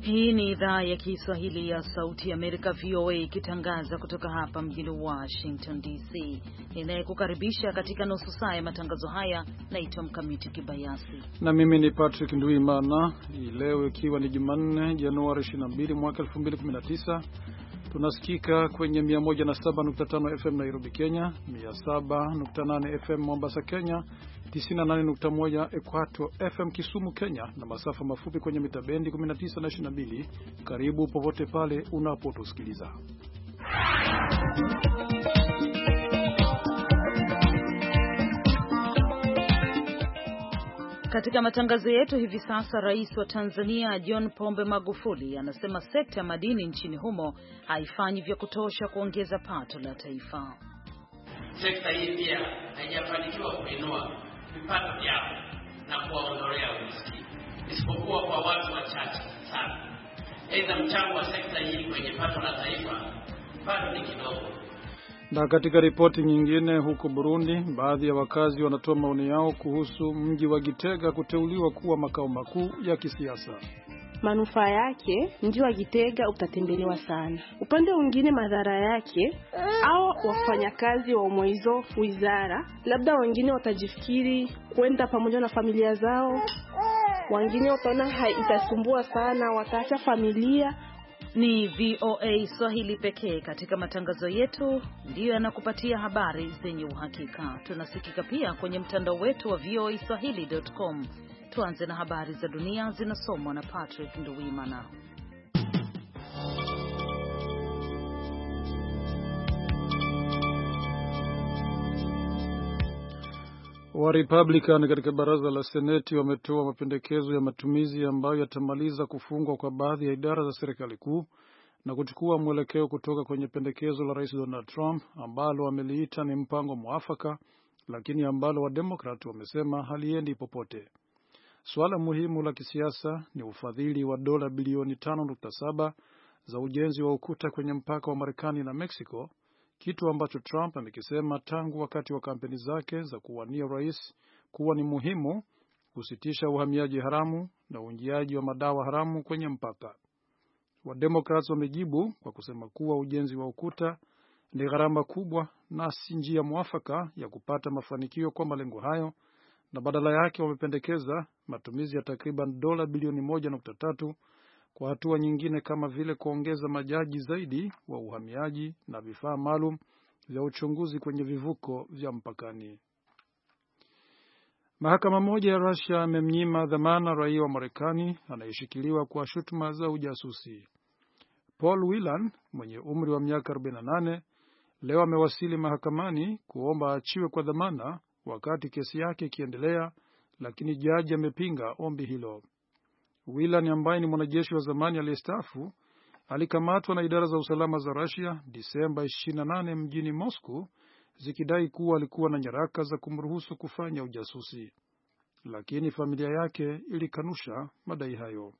Hii ni idhaa ya Kiswahili ya Sauti ya Amerika, VOA, ikitangaza kutoka hapa mjini Washington DC. Ninayekukaribisha katika nusu saa ya matangazo haya naitwa Mkamiti Kibayasi. Na mimi ni Patrick Nduimana. Leo ikiwa ni Jumanne, Januari 22 mwaka 2019. Tunasikika kwenye 107.5 FM Nairobi, Kenya, 107.8 FM Mombasa, Kenya, 98.1 Equator FM Kisumu, Kenya, na masafa mafupi kwenye mita bendi 19 na 22. Karibu popote pale unapotusikiliza. Katika matangazo yetu hivi sasa, Rais wa Tanzania John Pombe Magufuli anasema sekta ya madini nchini humo haifanyi vya kutosha kuongeza pato la taifa. Sekta hii pia haijafanikiwa kuinua vipato vyao na kuwaondolea umaskini, isipokuwa kwa watu wachache sana. Aidha, mchango wa sekta hii kwenye pato la taifa bado ni kidogo. Na katika ripoti nyingine, huko Burundi, baadhi ya wakazi wanatoa maoni yao kuhusu mji wa Gitega kuteuliwa kuwa makao makuu ya kisiasa. Manufaa yake, mji wa Gitega utatembelewa sana. Upande mwingine madhara yake, au wafanyakazi wa hizo wizara, labda wengine watajifikiri kwenda pamoja na familia zao. Wengine wataona itasumbua sana, wataacha familia. Ni VOA Swahili pekee katika matangazo yetu ndiyo yanakupatia habari zenye uhakika. Tunasikika pia kwenye mtandao wetu wa voaswahili.com. Tuanze na habari za dunia zinasomwa na Patrick Nduwimana. Wa Republican katika baraza la Seneti wametoa mapendekezo ya matumizi ambayo yatamaliza kufungwa kwa baadhi ya idara za serikali kuu na kuchukua mwelekeo kutoka kwenye pendekezo la Rais Donald Trump ambalo wameliita ni mpango mwafaka, lakini ambalo Wademokrati wamesema haliendi popote. Suala muhimu la kisiasa ni ufadhili wa dola bilioni 5.7 za ujenzi wa ukuta kwenye mpaka wa Marekani na Mexico, kitu ambacho Trump amekisema tangu wakati wa kampeni zake za kuwania rais kuwa ni muhimu kusitisha uhamiaji haramu na uingiaji wa madawa haramu kwenye mpaka. Wademokrats wamejibu kwa kusema kuwa ujenzi wa ukuta ni gharama kubwa na si njia mwafaka ya kupata mafanikio kwa malengo hayo, na badala yake wamependekeza matumizi ya takriban dola bilioni 1.3 kwa hatua nyingine kama vile kuongeza majaji zaidi wa uhamiaji na vifaa maalum vya uchunguzi kwenye vivuko vya mpakani. Mahakama moja ya Russia imemnyima dhamana raia wa Marekani anayeshikiliwa kwa shutuma za ujasusi. Paul Whelan mwenye umri wa miaka 48 leo amewasili mahakamani kuomba aachiwe kwa dhamana wakati kesi yake ikiendelea, lakini jaji amepinga ombi hilo. Whelan ambaye ni mwanajeshi wa zamani aliyestaafu alikamatwa na idara za usalama za Russia Disemba 28 mjini Moscow zikidai kuwa alikuwa na nyaraka za kumruhusu kufanya ujasusi, lakini familia yake ilikanusha madai hayo.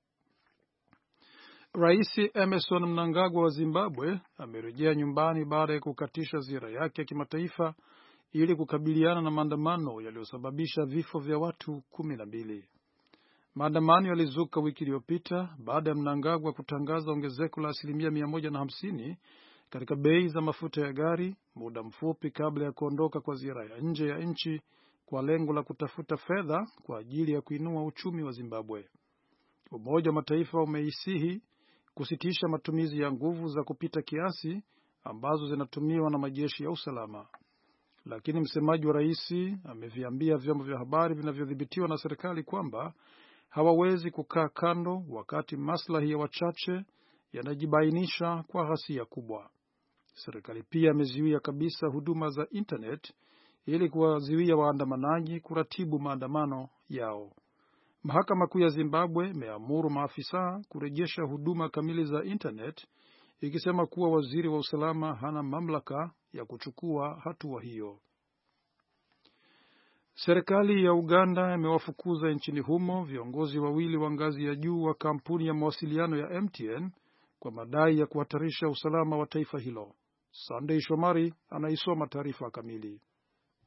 Rais Emmerson Mnangagwa wa Zimbabwe amerejea nyumbani baada ya kukatisha ziara yake ya kimataifa ili kukabiliana na maandamano yaliyosababisha vifo vya watu 12. Maandamano yalizuka wiki iliyopita baada ya Mnangagwa kutangaza ongezeko la 150% katika bei za mafuta ya gari muda mfupi kabla ya kuondoka kwa ziara ya nje ya nchi kwa lengo la kutafuta fedha kwa ajili ya kuinua uchumi wa Zimbabwe. Umoja wa Mataifa umeisihi kusitisha matumizi ya nguvu za kupita kiasi ambazo zinatumiwa na majeshi ya usalama. Lakini msemaji wa rais ameviambia vyombo vya habari vinavyodhibitiwa na serikali kwamba hawawezi kukaa kando wakati maslahi ya wachache yanajibainisha kwa ghasia kubwa. Serikali pia imezuia kabisa huduma za internet ili kuwazuia waandamanaji kuratibu maandamano yao. Mahakama Kuu ya Zimbabwe imeamuru maafisa kurejesha huduma kamili za internet, ikisema kuwa waziri wa usalama hana mamlaka ya kuchukua hatua hiyo. Serikali ya Uganda imewafukuza nchini humo viongozi wawili wa ngazi ya juu wa kampuni ya mawasiliano ya MTN kwa madai ya kuhatarisha usalama wa taifa hilo. Sunday Shomari anaisoma taarifa kamili.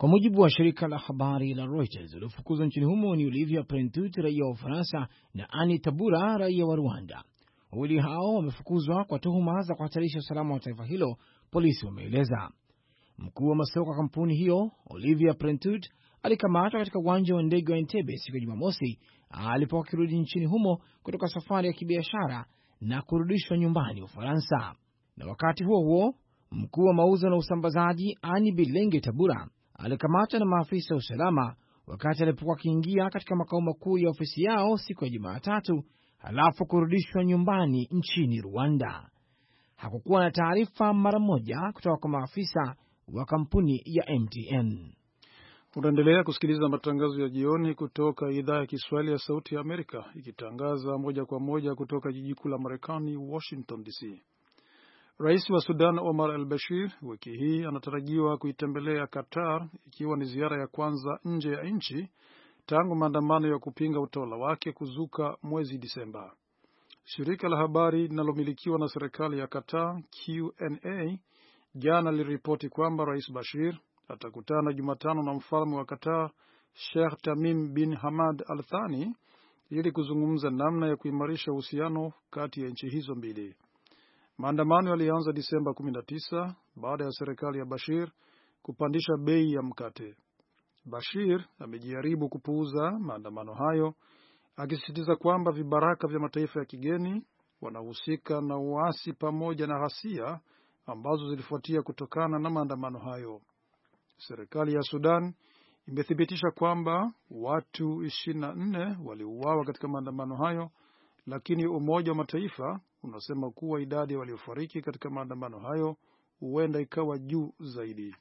Kwa mujibu wa shirika la habari la Reuters, waliofukuzwa nchini humo ni Olivia Prentout, raia wa Ufaransa, na Annie Tabura, raia wa Rwanda. Wawili hao wamefukuzwa kwa tuhuma za kuhatarisha usalama wa taifa hilo, polisi wameeleza. Mkuu wa masoko wa kampuni hiyo, Olivia Prentout, alikamatwa katika uwanja wa ndege wa Entebbe siku ya Jumamosi alipokuwa akirudi nchini humo kutoka safari ya kibiashara na kurudishwa nyumbani Ufaransa. Na wakati huo huo, mkuu wa mauzo na usambazaji Annie Bilenge Tabura alikamatwa na maafisa wa usalama wakati alipokuwa akiingia katika makao makuu ya ofisi yao siku ya Jumatatu, halafu kurudishwa nyumbani nchini Rwanda. Hakukuwa na taarifa mara moja kutoka kwa maafisa wa kampuni ya MTN. Unaendelea kusikiliza matangazo ya jioni kutoka idhaa ya Kiswahili ya Sauti ya Amerika, ikitangaza moja kwa moja kutoka jiji kuu la Marekani, Washington DC. Rais wa Sudan Omar al-Bashir wiki hii anatarajiwa kuitembelea Qatar, ikiwa ni ziara ya kwanza nje ya nchi tangu maandamano ya kupinga utawala wake kuzuka mwezi Disemba. Shirika la habari linalomilikiwa na serikali ya Qatar, QNA, jana liliripoti kwamba Rais Bashir atakutana Jumatano na mfalme wa Qatar, Sheikh Tamim bin Hamad Al Thani, ili kuzungumza namna ya kuimarisha uhusiano kati ya nchi hizo mbili. Maandamano yalianza Disemba 19 baada ya serikali ya Bashir kupandisha bei ya mkate. Bashir amejaribu kupuuza maandamano hayo, akisisitiza kwamba vibaraka vya mataifa ya kigeni wanahusika na uasi pamoja na ghasia ambazo zilifuatia kutokana na maandamano hayo. Serikali ya Sudan imethibitisha kwamba watu 24 waliuawa katika maandamano hayo, lakini Umoja wa Mataifa unasema kuwa idadi waliofariki katika maandamano hayo huenda ikawa juu zaidi.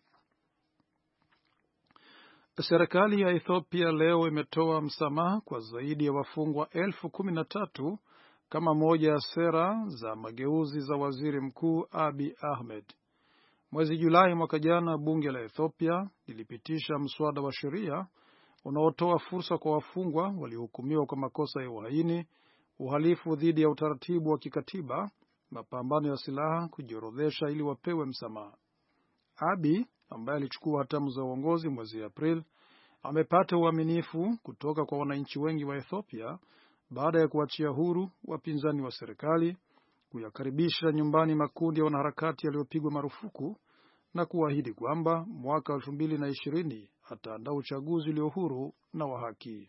Serikali ya Ethiopia leo imetoa msamaha kwa zaidi ya wafungwa 13,000 kama moja ya sera za mageuzi za Waziri Mkuu Abiy Ahmed. Mwezi Julai mwaka jana, bunge la Ethiopia lilipitisha mswada wa sheria unaotoa fursa kwa wafungwa waliohukumiwa kwa makosa ya uhaini, uhalifu dhidi ya utaratibu wa kikatiba, mapambano ya silaha kujiorodhesha ili wapewe msamaha. Abiy, ambaye alichukua hatamu za uongozi mwezi April, amepata uaminifu kutoka kwa wananchi wengi wa Ethiopia baada ya kuachia huru wapinzani wa serikali, kuyakaribisha nyumbani makundi ya wanaharakati yaliyopigwa marufuku na kuahidi kwamba mwaka 2020 ataandaa uchaguzi ulio huru na wa haki.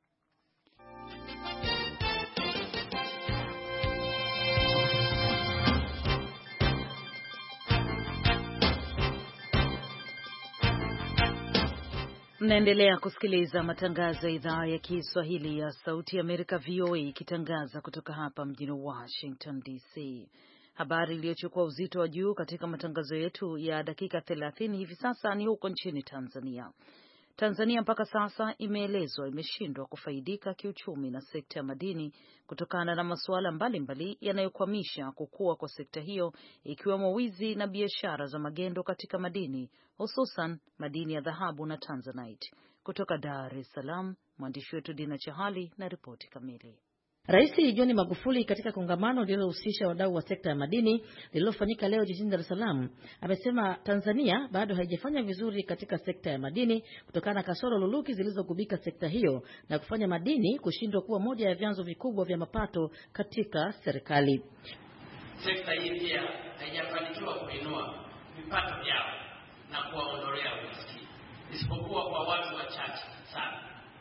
Mnaendelea kusikiliza matangazo ya idhaa ya Kiswahili ya Sauti ya Amerika, VOA, ikitangaza kutoka hapa mjini Washington DC. Habari iliyochukua uzito wa juu katika matangazo yetu ya dakika 30 hivi sasa ni huko nchini Tanzania. Tanzania mpaka sasa imeelezwa imeshindwa kufaidika kiuchumi na sekta ya madini kutokana na masuala mbalimbali yanayokwamisha kukua kwa sekta hiyo, ikiwemo wizi na biashara za magendo katika madini, hususan madini ya dhahabu na Tanzanite. Kutoka Dar es Salaam, mwandishi wetu Dina Chahali na ripoti kamili. Rais John Magufuli katika kongamano lililohusisha wadau wa sekta ya madini lililofanyika leo jijini Dar es Salaam amesema Tanzania bado haijafanya vizuri katika sekta ya madini kutokana na kasoro luluki zilizogubika sekta hiyo na kufanya madini kushindwa kuwa moja ya vyanzo vikubwa vya mapato katika serikali. Sekta hii pia haijafanikiwa kuinua vipato vyao na kuwaondolea umaskini, isipokuwa kwa watu wachache sana.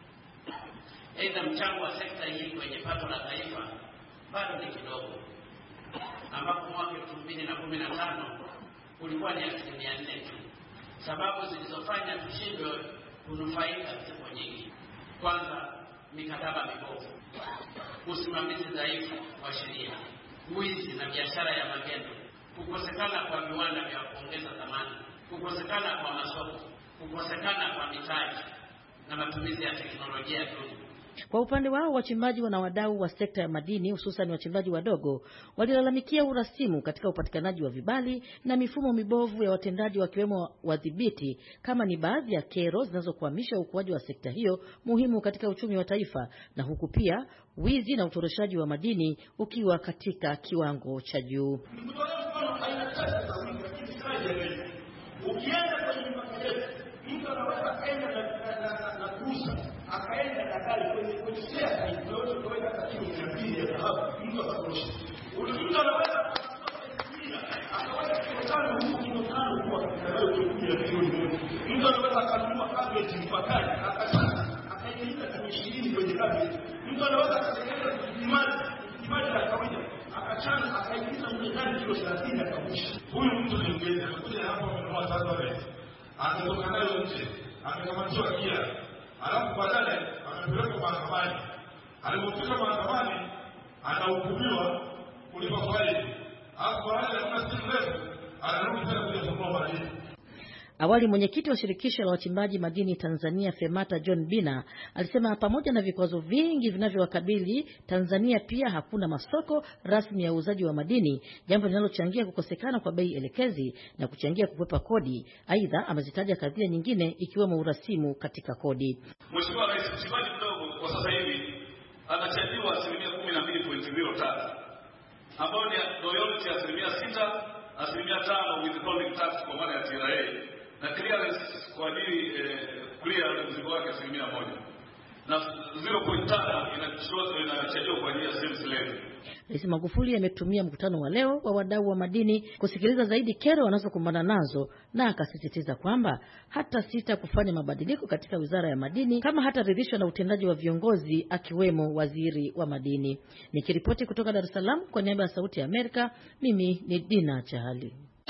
Aidha, mchango wa sekta hii kwenye pato la taifa bado ni kidogo, ambapo mwaka 2015 ulikuwa ni 4% tu. Sababu zilizofanya tushindwe kunufaika zipo nyingi. Kwanza, mikataba mibovu, usimamizi dhaifu wa sheria, wizi na biashara ya magendo, kukosekana kwa viwanda vya kuongeza thamani, kukosekana kwa masoko, kukosekana kwa mitaji na matumizi ya teknolojia duni. Kwa upande wao, wachimbaji na wadau wa sekta ya madini hususan wachimbaji wadogo walilalamikia urasimu katika upatikanaji wa vibali na mifumo mibovu ya watendaji wakiwemo wadhibiti, kama ni baadhi ya kero zinazokwamisha ukuaji wa sekta hiyo muhimu katika uchumi wa taifa, na huku pia wizi na utoroshaji wa madini ukiwa katika kiwango cha juu. Ukienda kwenye mtu anaweza mtu atakorosha. Mtu anaweza akaweza kutokana huko kinotano kwa kuja milioni. Mtu anaweza akanunua cabbage mpakani akaingiza kwenye 20 kwenye cabbage. Mtu anaweza akatengeneza kimaji cha kawaida akachana akaingiza ndani kilo 30 akabusha. Huyu mtu ni mgeni anakuja hapa amenunua sasa wewe. Anatoka nayo nje. Amekamatiwa kia. Alafu baadaye amepelekwa mahakamani. Alipofika mahakamani anahukumiwa kulipa faini. Alafu baada ya muda si mrefu anarudi tena kuja kununua madini. Awali mwenyekiti wa shirikisho la wachimbaji madini Tanzania Femata John Bina alisema pamoja na vikwazo vingi vinavyowakabili Tanzania pia hakuna masoko rasmi ya uuzaji wa madini, jambo linalochangia kukosekana kwa bei elekezi na kuchangia kukwepa kodi. Aidha amezitaja kadhia nyingine ikiwemo urasimu katika kodi. Mheshimiwa Rais, mchimbaji mdogo kwa sasa hivi anachajiwa 12.03 ambayo ni royalty 6%, 5% withholding tax kwa maana ya TRA. Na clearance kwa ajili clear mzigo wake 1%. Na 0.5 inachajiwa kwa ajili ya sales levy. Rais Magufuli ametumia mkutano wa leo wa wadau wa madini kusikiliza zaidi kero wanazokumbana nazo, na akasisitiza kwamba hata sita kufanya mabadiliko katika Wizara ya Madini kama hataridhishwa na utendaji wa viongozi akiwemo Waziri wa Madini. Nikiripoti kutoka Dar es Salaam kwa niaba ya Sauti ya Amerika, mimi ni Dina Chahali.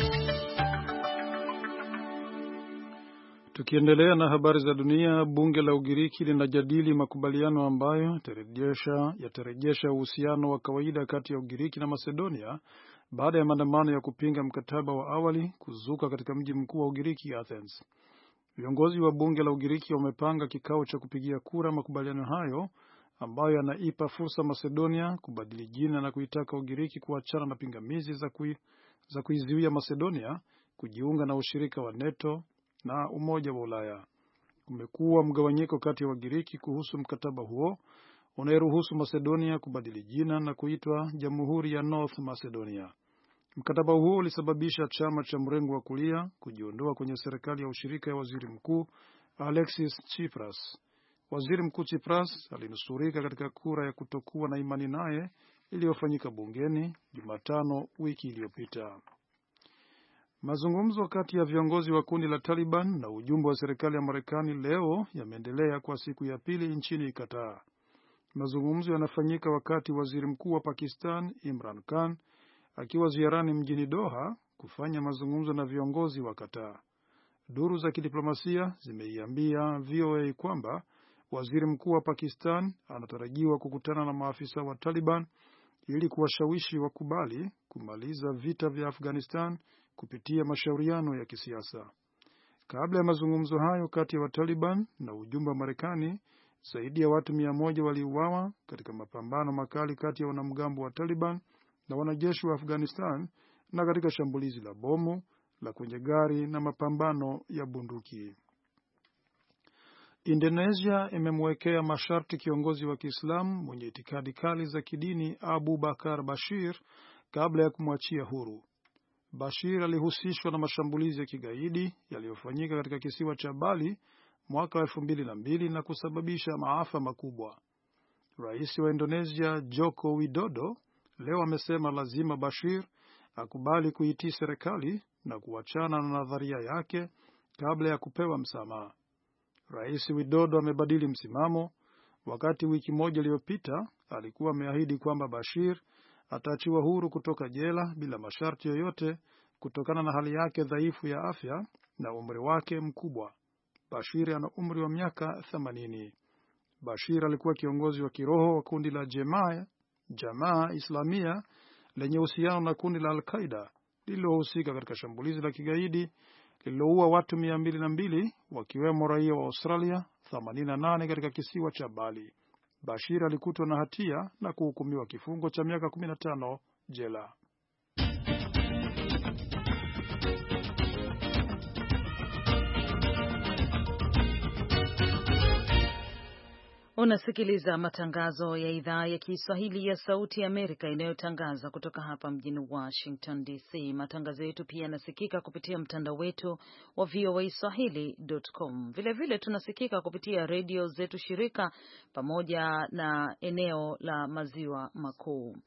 Tukiendelea na habari za dunia, bunge la Ugiriki linajadili makubaliano ambayo yatarejesha uhusiano wa kawaida kati ya Ugiriki na Macedonia baada ya maandamano ya kupinga mkataba wa awali kuzuka katika mji mkuu wa Ugiriki, Athens. Viongozi wa bunge la Ugiriki wamepanga kikao cha kupigia kura makubaliano hayo ambayo yanaipa fursa Macedonia kubadili jina na kuitaka Ugiriki kuachana na pingamizi za kuizuia Macedonia kujiunga na ushirika wa NATO na Umoja wa Ulaya. Kumekuwa mgawanyiko kati ya Wagiriki kuhusu mkataba huo unayeruhusu Macedonia kubadili jina na kuitwa Jamhuri ya North Macedonia. Mkataba huo ulisababisha chama cha mrengo wa kulia kujiondoa kwenye serikali ya ushirika ya Waziri Mkuu Alexis Tsipras. Waziri Mkuu Tsipras alinusurika katika kura ya kutokuwa na imani naye iliyofanyika bungeni Jumatano wiki iliyopita. Mazungumzo kati ya viongozi wa kundi la Taliban na ujumbe wa serikali ya Marekani leo yameendelea kwa siku ya pili nchini Qatar. Mazungumzo yanafanyika wakati Waziri Mkuu wa Pakistan Imran Khan akiwa ziarani mjini Doha kufanya mazungumzo na viongozi wa Qatar. Duru za kidiplomasia zimeiambia VOA kwamba Waziri Mkuu wa Pakistan anatarajiwa kukutana na maafisa wa Taliban ili kuwashawishi wakubali kumaliza vita vya Afghanistan kupitia mashauriano ya kisiasa. Kabla ya mazungumzo hayo kati ya Wataliban na ujumbe wa Marekani, zaidi ya watu 100 waliuawa katika mapambano makali kati ya wanamgambo wa Taliban na wanajeshi wa Afghanistan na katika shambulizi la bomu la kwenye gari na mapambano ya bunduki. Indonesia imemwekea masharti kiongozi wa Kiislamu mwenye itikadi kali za kidini Abu Bakar Bashir kabla ya kumwachia huru. Bashir alihusishwa na mashambulizi ya kigaidi yaliyofanyika katika kisiwa cha Bali mwaka 2002 na kusababisha maafa makubwa. Rais wa Indonesia Joko Widodo leo amesema lazima Bashir akubali kuitii serikali na kuachana na nadharia yake kabla ya kupewa msamaha. Rais Widodo amebadili msimamo wakati wiki moja iliyopita alikuwa ameahidi kwamba Bashir ataachiwa huru kutoka jela bila masharti yoyote kutokana na hali yake dhaifu ya afya na umri wake mkubwa. Bashir ana umri wa miaka 80. Bashir alikuwa kiongozi wa kiroho wa kundi la Jamaa Islamia lenye uhusiano na kundi la Al-Qaeda lililohusika katika shambulizi la kigaidi lililoua watu 202 wakiwemo raia wa Australia 88 katika kisiwa cha Bali. Bashir alikutwa na hatia na kuhukumiwa kifungo cha miaka 15 jela. Unasikiliza matangazo ya idhaa ya Kiswahili ya Sauti ya Amerika inayotangaza kutoka hapa mjini Washington DC. Matangazo yetu pia yanasikika kupitia mtandao wetu wa voaswahili.com. Vilevile tunasikika kupitia redio zetu shirika pamoja na eneo la Maziwa Makuu.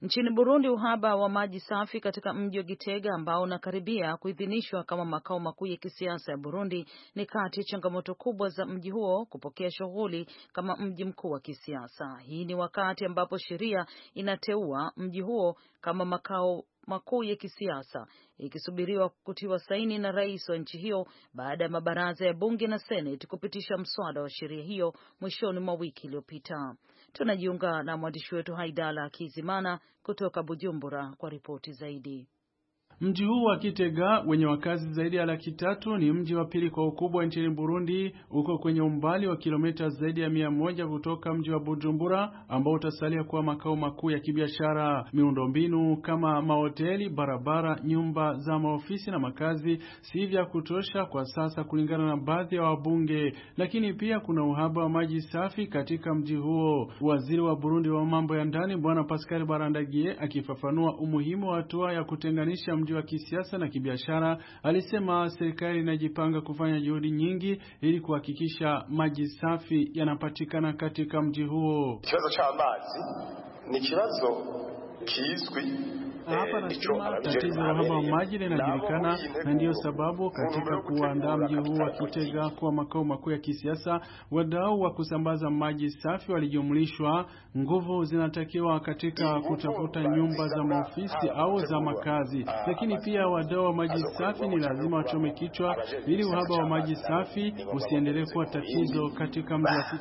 Nchini Burundi, uhaba wa maji safi katika mji wa Gitega ambao unakaribia kuidhinishwa kama makao makuu ya kisiasa ya Burundi ni kati ya changamoto kubwa za mji huo kupokea shughuli kama mji mkuu wa kisiasa. Hii ni wakati ambapo sheria inateua mji huo kama makao makuu ya kisiasa ikisubiriwa kutiwa saini na rais wa nchi hiyo baada ya mabaraza ya bunge na seneti kupitisha mswada wa sheria hiyo mwishoni mwa wiki iliyopita. Tunajiunga na mwandishi wetu Haidala Kizimana kutoka Bujumbura kwa ripoti zaidi. Mji huu wa Gitega wenye wakazi zaidi ya 300,000 ni mji wa pili kwa ukubwa nchini Burundi, uko kwenye umbali wa kilomita zaidi ya 100 kutoka mji wa Bujumbura ambao utasalia kuwa makao makuu ya kibiashara. Miundombinu kama mahoteli, barabara, nyumba za maofisi na makazi si vya kutosha kwa sasa kulingana na baadhi ya wabunge, lakini pia kuna uhaba wa maji safi katika mji huo. Waziri wa Burundi wa mambo ya ndani Bwana Pascal Barandagiye akifafanua umuhimu wa hatua ya kutenganisha mji wa kisiasa na kibiashara alisema serikali inajipanga kufanya juhudi nyingi ili kuhakikisha maji safi yanapatikana katika mji huo. Kibazo cha maji ni kibazo kizwi. Hapa nasema tatizo la uhaba wa maji linajulikana, na ndiyo sababu katika kuandaa mji huu wa Gitega kuwa makao makuu ya kisiasa, wadau wa kusambaza maji safi walijumlishwa. Nguvu zinatakiwa katika kutafuta nyumba za maofisi au za makazi, lakini pia wadau wa maji safi ni lazima wachome kichwa ili uhaba wa maji safi usiendelee kuwa tatizo katika mji wa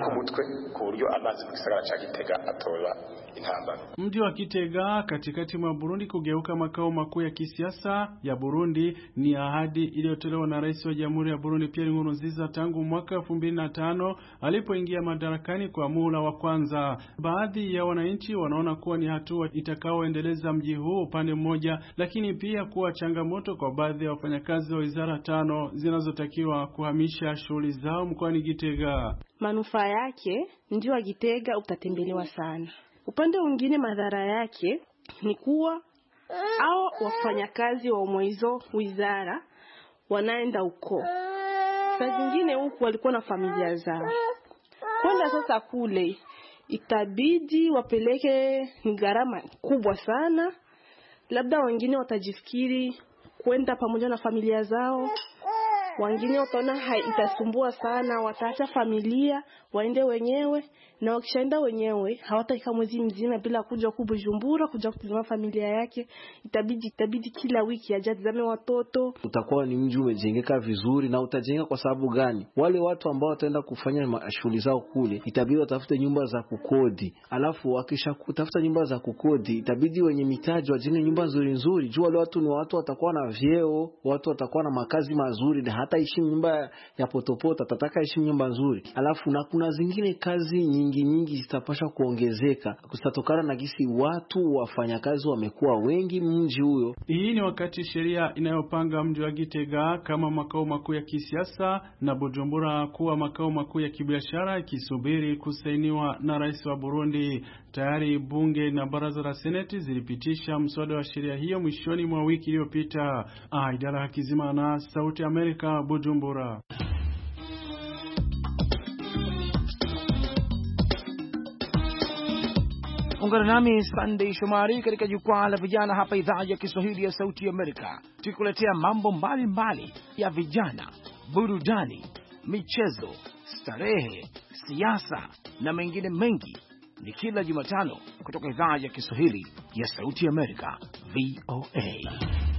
Gitega. Mji wa Gitega katikati mwa Burundi kugeuka makao makuu ya kisiasa ya Burundi ni ahadi iliyotolewa na Rais wa Jamhuri ya Burundi Pierre Nkurunziza tangu mwaka 2005 alipoingia madarakani kwa muhula wa kwanza. Baadhi ya wananchi wanaona kuwa ni hatua itakaoendeleza mji huu upande mmoja, lakini pia kuwa changamoto kwa baadhi ya wafanyakazi wa wizara 5 zinazotakiwa kuhamisha shughuli zao mkoani Gitega. Manufaa yake mji wa Gitega utatembelewa sana. Upande mwingine madhara yake ni kuwa au wafanyakazi wa umweizo wizara wanaenda huko. Saa zingine huku walikuwa na familia zao. Kwenda sasa kule itabidi wapeleke gharama kubwa sana. Labda wengine watajifikiri kwenda pamoja na familia zao. Wengine wataona itasumbua sana, wataacha familia waende wenyewe, na wakishaenda wenyewe hawataika mwezi mzima bila kuja Bujumbura kuja kutazama familia yake. Itabidi kila wiki ajatazame watoto. Utakuwa ni mji umejengeka vizuri, na utajenga kwa sababu gani? Wale watu ambao wataenda kufanya shughuli zao kule itabidi watafute nyumba za kukodi. Alafu wakisha kutafuta nyumba za kukodi itabidi wenye mitaji wajenge nyumba nzuri. Jua wale watu ni watu watakuwa na vyeo, watu watakuwa na makazi mazuri, na hata ishi nyumba ya potopota tataka ishi nyumba nzuri. Alafu na kuna zingine kazi nyingi zitapasha kuongezeka kusatokana na gisi watu wafanyakazi wamekuwa wengi mji huyo. Hii ni wakati sheria inayopanga mji wa Gitega kama makao makuu ya kisiasa na Bujumbura kuwa makao makuu ya kibiashara ikisubiri kusainiwa na rais wa Burundi. Tayari bunge na baraza la seneti zilipitisha mswada wa sheria hiyo mwishoni mwa wiki iliyopita. Idara Kizimana, Sauti ya Amerika, Bujumbura. Ungana nami Sunday Shomari katika jukwaa la vijana hapa idhaa ya Kiswahili ya Sauti ya Amerika, tukikuletea mambo mbalimbali ya vijana, burudani, michezo, starehe, siasa na mengine mengi. Ni kila Jumatano kutoka idhaa ya Kiswahili ya Sauti ya Amerika, VOA.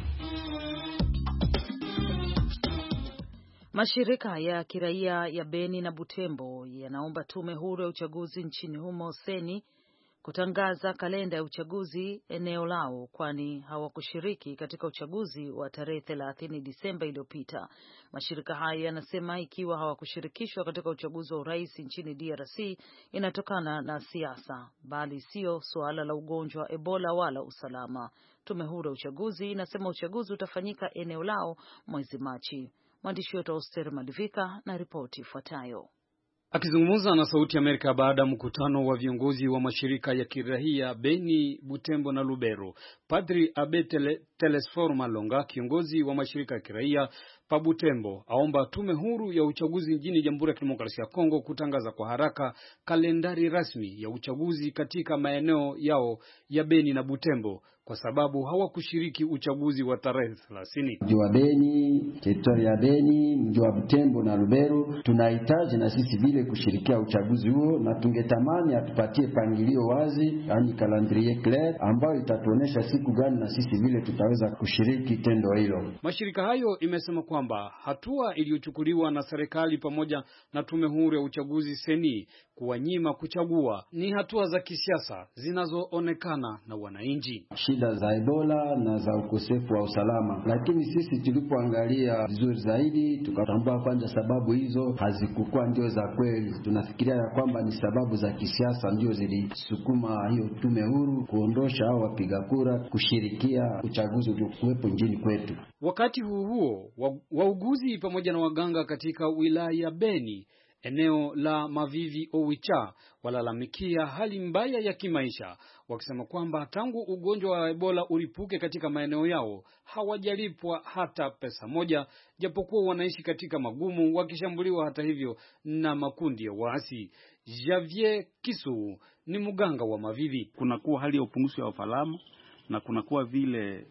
Mashirika ya kiraia ya Beni na Butembo yanaomba tume huru ya uchaguzi nchini humo seni kutangaza kalenda ya uchaguzi eneo lao, kwani hawakushiriki katika uchaguzi wa tarehe 30 Disemba iliyopita. Mashirika hayo yanasema ikiwa hawakushirikishwa katika uchaguzi wa urais nchini DRC inatokana na siasa, bali sio suala la ugonjwa wa Ebola wala usalama. Tume huru ya uchaguzi inasema uchaguzi utafanyika eneo lao mwezi Machi. Mwandishi wetu Oster Malivika na ripoti ifuatayo. Akizungumza na Sauti Amerika baada ya mkutano wa viongozi wa mashirika ya kiraia Beni, Butembo na Lubero, Padri Abetele Telesfor Malonga, kiongozi wa mashirika ya kiraia Pabutembo, aomba tume huru ya uchaguzi nchini Jamhuri ya Kidemokrasia ya Kongo kutangaza kwa haraka kalendari rasmi ya uchaguzi katika maeneo yao ya Beni na Butembo, kwa sababu hawakushiriki uchaguzi wa tarehe 30. Mji wa Beni, teritoria ya Beni, mji wa Butembo na Lubero tunahitaji na sisi vile kushirikia uchaguzi huo, na tungetamani atupatie pangilio wazi, yani calendrier clair ambayo itatuonesha siku gani na sisi vile tutaweza kushiriki tendo hilo. Mashirika hayo imesema kwamba hatua iliyochukuliwa na serikali pamoja na tume huru ya uchaguzi seni kuwanyima kuchagua ni hatua za kisiasa zinazoonekana na wananchi. Shida za Ebola na za ukosefu wa usalama, lakini sisi tulipoangalia vizuri zaidi tukatambua kwanza sababu hizo hazikukua ndio za kweli. Tunafikiria ya kwamba ni sababu za kisiasa ndio zilisukuma hiyo tume huru kuondosha hao wapiga kura kushirikia uchaguzi uliokuwepo nchini kwetu. Wakati huo wauguzi pamoja na waganga katika wilaya ya Beni, eneo la Mavivi Owicha, walalamikia hali mbaya ya kimaisha, wakisema kwamba tangu ugonjwa wa Ebola ulipuke katika maeneo yao hawajalipwa hata pesa moja, japokuwa wanaishi katika magumu, wakishambuliwa hata hivyo na makundi ya waasi. Javier Kisu ni mganga wa Mavivi. Kunakuwa hali ya upungufu wa usalama na kunakuwa vile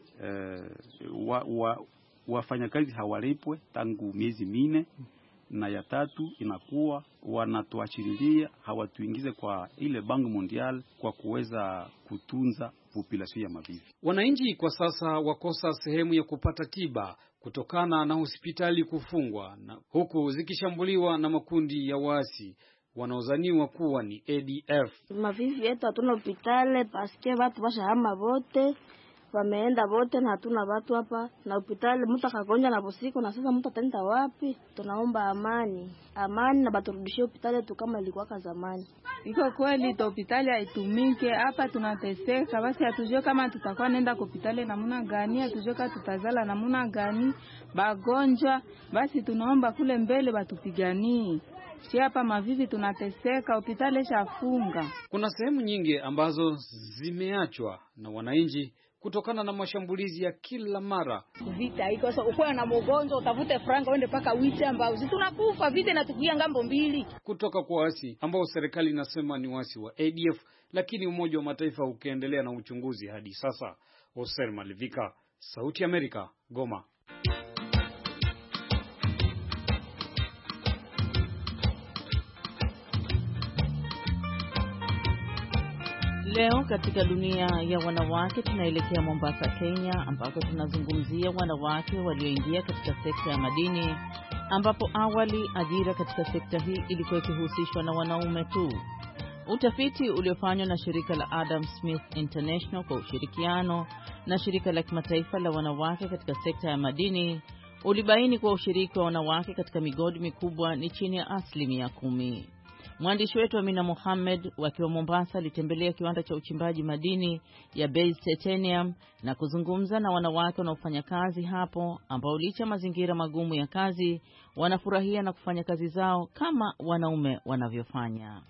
wafanyakazi hawalipwe tangu miezi 4, na ya 3 inakuwa wanatuachililia, hawatuingize kwa ile Bank Mondial kwa kuweza kutunza population ya Mavivi. Wananchi kwa sasa wakosa sehemu ya kupata tiba kutokana na hospitali kufungwa, na huku zikishambuliwa na makundi ya waasi wanaozaniwa kuwa ni ADF. Mavivi yetu hatuna hospitali paske watu washahama wote, wameenda wote na hatuna watu hapa na hospitali. Mtu akagonja na usiku, na sasa mtu ataenda wapi? Tunaomba amani na baturudishie hospitali tu kama ilikuwa ka zamani. Iko kweli hospitali haitumike hapa, tunateseka. Basi hatujue kama tutakuwa nenda hospitali namna gani, hatujue kama tutazala namna gani bagonjwa. Basi tunaomba kule mbele batupiganie. Si hapa Mavivi tunateseka, hospitali shafunga. Kuna sehemu nyingi ambazo zimeachwa na wananchi kutokana na mashambulizi ya kila mara. Vita iko sasa, uko na mgonjwa utafute franga uende paka wiki ambao sisi tunakufa, vita inatukia ngambo mbili. Kutoka kwa waasi ambao serikali inasema ni waasi wa ADF, lakini Umoja wa Mataifa ukiendelea na uchunguzi hadi sasa. Oser Malivika, Sauti ya Amerika, Goma. Leo katika dunia ya wanawake tunaelekea Mombasa, Kenya, ambako tunazungumzia wanawake walioingia katika sekta ya madini, ambapo awali ajira katika sekta hii ilikuwa ikihusishwa na wanaume tu. Utafiti uliofanywa na shirika la Adam Smith International kwa ushirikiano na shirika la kimataifa la wanawake katika sekta ya madini ulibaini kuwa ushiriki wa wanawake katika migodi mikubwa ni chini ya 10%. Mwandishi wetu Amina Mohamed wakiwa Mombasa alitembelea kiwanda cha uchimbaji madini ya Base Titanium na kuzungumza na wanawake wanaofanya kazi hapo, ambao licha mazingira magumu ya kazi wanafurahia na kufanya kazi zao kama wanaume wanavyofanya.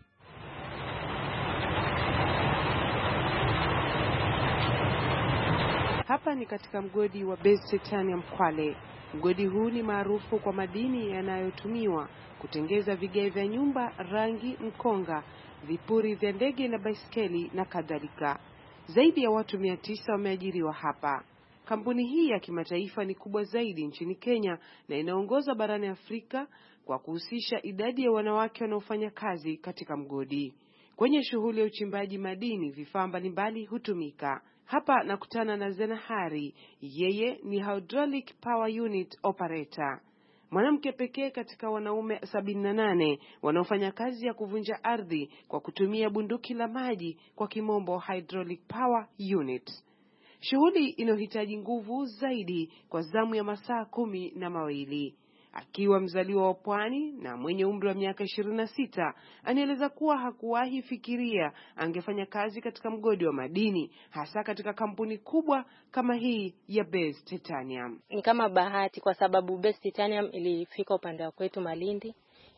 Hapa ni katika mgodi wa Base Titanium Kwale. Mgodi huu ni maarufu kwa madini yanayotumiwa kutengeza vigae vya nyumba, rangi, mkonga, vipuri vya ndege na baiskeli na kadhalika. Zaidi ya watu 900 wameajiriwa hapa. Kampuni hii ya kimataifa ni kubwa zaidi nchini Kenya na inaongoza barani Afrika kwa kuhusisha idadi ya wanawake wanaofanya kazi katika mgodi. Kwenye shughuli ya uchimbaji madini, vifaa mbalimbali hutumika. Hapa nakutana na Zenahari, yeye ni hydraulic power unit operator. Mwanamke pekee katika wanaume 78 wanaofanya kazi ya kuvunja ardhi kwa kutumia bunduki la maji, kwa kimombo hydraulic power unit. Shughuli inayohitaji nguvu zaidi kwa zamu ya masaa 12. Akiwa mzaliwa wa Pwani na mwenye umri wa miaka 26, anaeleza kuwa hakuwahi fikiria angefanya kazi katika mgodi wa madini, hasa katika kampuni kubwa kama hii ya Base Titanium. Ni kama bahati kwa sababu Base Titanium ilifika upande wa kwetu Malindi,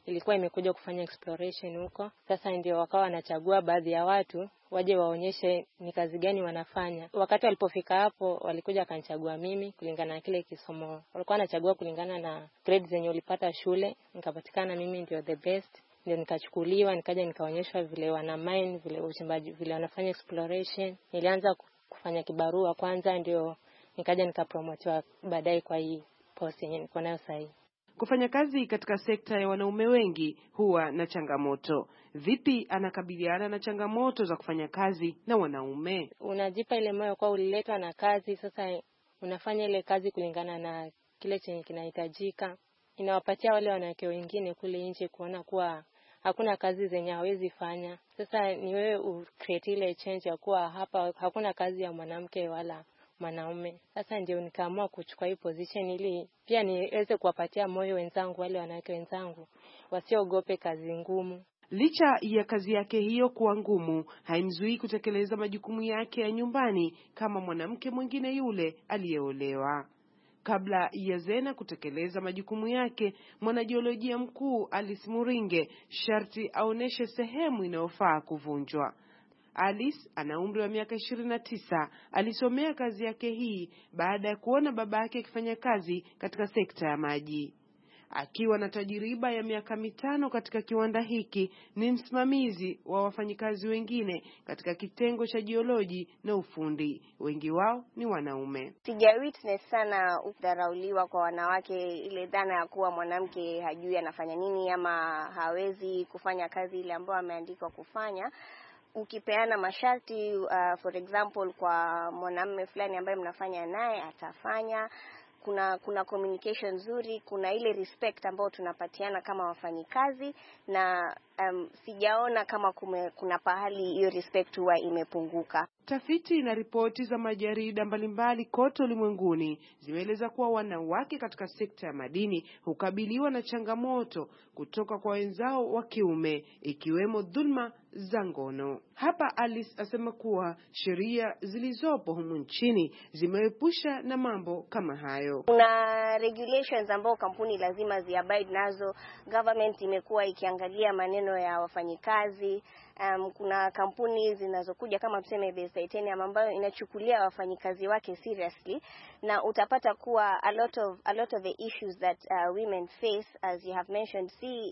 ilikuwa imekuja kufanya exploration huko. Sasa ndio wakawa wanachagua baadhi ya watu waje waonyeshe ni kazi gani wanafanya. Wakati walipofika hapo walikuja kanichagua mimi kulingana na kile kisomo. Walikuwa wanachagua kulingana na grades zenye ulipata shule. Nikapatikana mimi ndio the best. Ndio nikachukuliwa, nikaja nikaonyeshwa vile wana mine, vile uchimbaji, vile wanafanya exploration. Nilianza kufanya kibarua kwanza, ndio nikaja nikapromotiwa baadaye kwa hii post yenye niko nayo sasa. Kufanya kazi katika sekta ya wanaume wengi huwa na changamoto. Vipi anakabiliana na changamoto za kufanya kazi na wanaume? Unajipa ile moyo kwa uliletwa na kazi, sasa unafanya ile kazi kulingana na kile chenye kinahitajika. Inawapatia wale wanawake wengine kule nje kuona kuwa hakuna kazi zenye hawezi fanya. Sasa ni wewe create ile change ya kuwa hapa hakuna kazi ya mwanamke wala mwanaume. Sasa ndio nikaamua kuchukua hii position ili pia niweze kuwapatia moyo wenzangu, wale wanawake wenzangu wasiogope kazi ngumu. Licha ya kazi yake hiyo kuwa ngumu, haimzuii kutekeleza majukumu yake ya nyumbani kama mwanamke mwingine yule aliyeolewa. Kabla ya Zena kutekeleza majukumu yake, mwanajiolojia mkuu Alice Muringe sharti aoneshe sehemu inayofaa kuvunjwa. Alice ana umri wa miaka 29. Alisomea kazi yake hii baada ya kuona baba yake akifanya kazi katika sekta ya maji. Akiwa na tajiriba ya miaka 5 katika kiwanda hiki, ni msimamizi wa wafanyikazi wengine katika kitengo cha jioloji na ufundi. Wengi wao ni wanaume. Sija witness sana udharauliwa kwa wanawake, ile dhana ya kuwa mwanamke hajui anafanya nini ama hawezi kufanya kazi ile ambayo ameandikwa kufanya. Ukipeana masharti for example kwa mwanamume fulani ambaye mnafanya naye atafanya. Kuna communication nzuri, kuna ile respect ambayo tunapatiana kama wafanyikazi, na sijaona kama kuna pahali hiyo respect huwa imepunguka. Tafiti na ripoti za majarida mbalimbali kote ulimwenguni zimeeleza kuwa wanawake katika sekta ya madini hukabiliwa na changamoto kutoka kwa wenzao wa kiume, ikiwemo dhulma za ngono. Hapa Alice asema kuwa sheria zilizopo humu nchini zimeepusha na mambo kama hayo. Kuna regulations ambao kampuni lazima ziabide nazo. Government imekuwa ikiangalia maneno ya wafanyikazi. Kuna kampuni zinazokuja kama tuseme Base Titanium ambayo inachukulia wafanyikazi wake seriously, na utapata kuwa a lot of the issues that women face, as you have mentioned,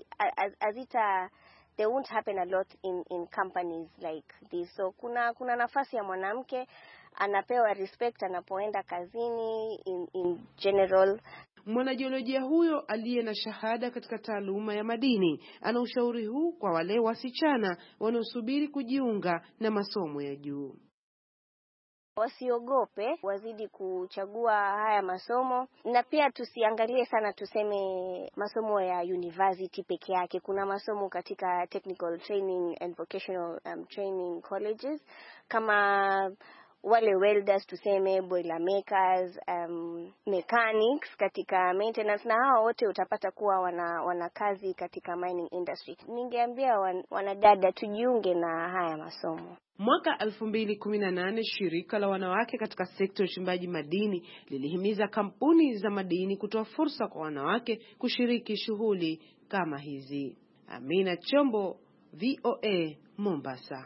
they won't happen a lot in companies like this. So kuna nafasi ya mwanamke, anapewa respect anapoenda kazini in general. Mwanajiolojia huyo aliye na shahada katika taaluma ya madini ana ushauri huu kwa wale wasichana wanaosubiri kujiunga na masomo ya juu. Wasiogope, wazidi kuchagua haya masomo, na pia tusiangalie sana tuseme masomo ya university peke yake. Kuna masomo katika technical training and vocational training colleges, kama wale welders tuseme, boiler makers, mechanics katika maintenance, na hao wote utapata kuwa wana kazi katika mining industry. Ningeambia wanadada tujiunge na haya masomo. Mwaka 2018 shirika la wanawake katika sekta ya uchimbaji madini lilihimiza kampuni za madini kutoa fursa kwa wanawake kushiriki shughuli kama hizi. Amina Chombo, VOA, Mombasa.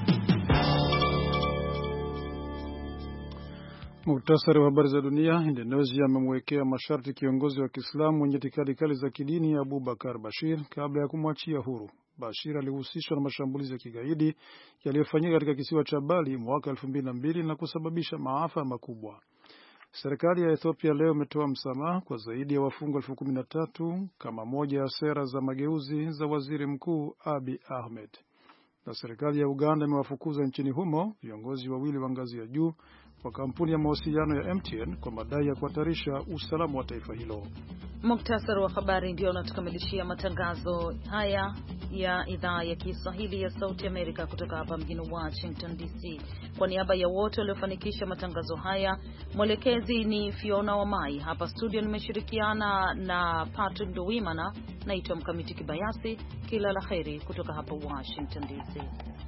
Muhtasari wa habari za dunia. Indonesia amemwekea masharti kiongozi wa Kiislamu mwenye itikadi kali za kidini Abu Bakar Bashir kabla ya kumwachia huru. Bashir alihusishwa na mashambulizi ya kigaidi yaliyofanyika katika kisiwa cha Bali mwaka 2002 na kusababisha maafa makubwa. Serikali ya Ethiopia leo imetoa msamaha kwa zaidi ya wafungwa 13,000 kama moja ya sera za mageuzi za Waziri Mkuu Abiy Ahmed. Na serikali ya Uganda imewafukuza nchini humo viongozi wawili wa ngazi ya juu wa kampuni ya mawasiliano ya MTN kwa madai ya kuhatarisha usalama wa taifa hilo. Muktasari wa habari ndio unatukamilishia matangazo haya ya idhaa ya Kiswahili ya Sauti Amerika kutoka hapa mjini Washington DC. Kwa niaba ya wote waliofanikisha matangazo haya, mwelekezi ni Fiona Wamai. Hapa studio nimeshirikiana na Patrick Nduwimana. Naitwa Mkamiti Kibayasi. Kila la kheri kutoka hapa Washington DC.